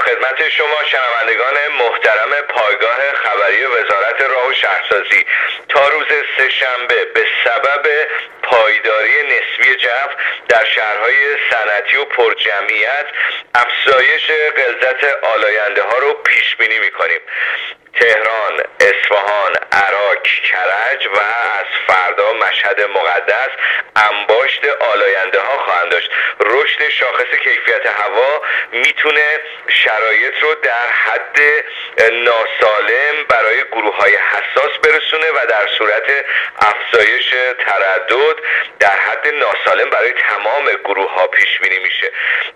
خدمت شما شنوندگان محترم پایگاه خبری وزارت راه و شهرسازی. تا روز سه‌شنبه به سبب پایداری نسبی جو در شهرهای صنعتی و پرجمعیت افزایش غلظت آلاینده ها رو پیش بینی می‌کنیم. تهران، اصفهان، عراق، کرج و از فردا مشهد مقدس انباشت آلاینده ها خواهند داشت. رشد شاخص کیفیت هوا میتونه شرایط رو در حد ناسالم برای گروه های حساس برسونه و در صورت افزایش تردد در حد ناسالم برای تمام گروه ها پیش بینی میشه.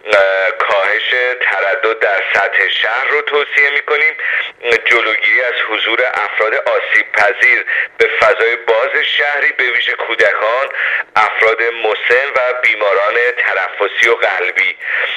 کاهش تردد در سطح شهر رو توصیه میکنیم. جلوگیری از حضور افراد آسیب پذیر به فضای باز شهری به ویژه کودکان، افراد مسن و بیماران تنفسی و قلبی.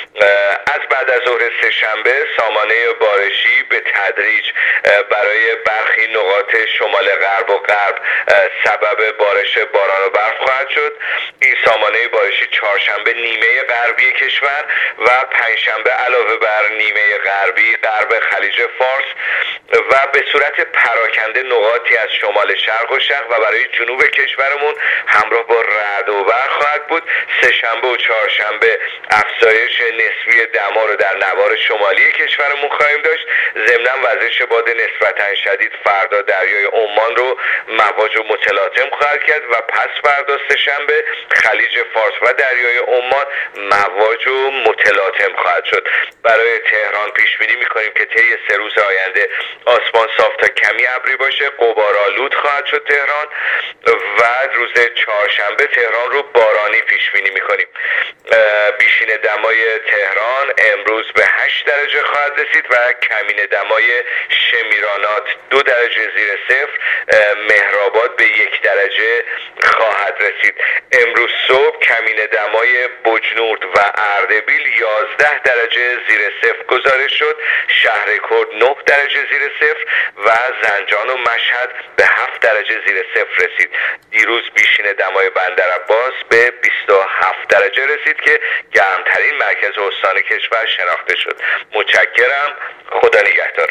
از بعد از ظهر سه‌شنبه سامانه بارشی به تدریج برای برخی نقاط شمال غرب و غرب سبب بارش باران و برف خواهد شد. این سامانه بارشی چهارشنبه نیمه غربی کشور و پنجشنبه علاوه بر نیمه غربی غرب خلیج فارس و به صورت پراکنده نقاطی از شمال شرق و شرق و برای جنوب کشورمون همراه با رعد و برق خواهد بود. سه‌شنبه و چهارشنبه افزایش نسبی دما رو در نوار شمالی کشورمون خواهیم داشت. ضمناً وزش باد نسبتاً شدید فردا دریای عمان رو مواج و متلاطم خواهد کرد و پس فردا سه‌شنبه خلیج فارس و دریای عمان مواج و متلاطم خواهد شد. برای تهران پیش بینی می‌کنیم که طی 3 روز آینده آسمان صاف تا کمی ابری باشه، غبارآلود خواهد شد تهران و روز چهارشنبه تهران رو بارانی پیش بینی می‌کنیم. بیشین دمای تهران امروز به 8 درجه خواهد رسید و کمین دمای شمیرانات 2 درجه زیر صفر، مهرآباد به 1 درجه خواهد رسید. امروز صبح کمین دمای بجنورد و اردبیل 11 درجه زیر صفر گزارش شد. شهرکرد 9 درجه زیر صفر و زنجان و مشهد به 7 درجه زیر صفر رسید. دیروز بیشین دمای بندرعباس به 27 درجه رسید که گرمترین مرکز استان کشور شناخته شد. متشکرم. خدا نگهدار.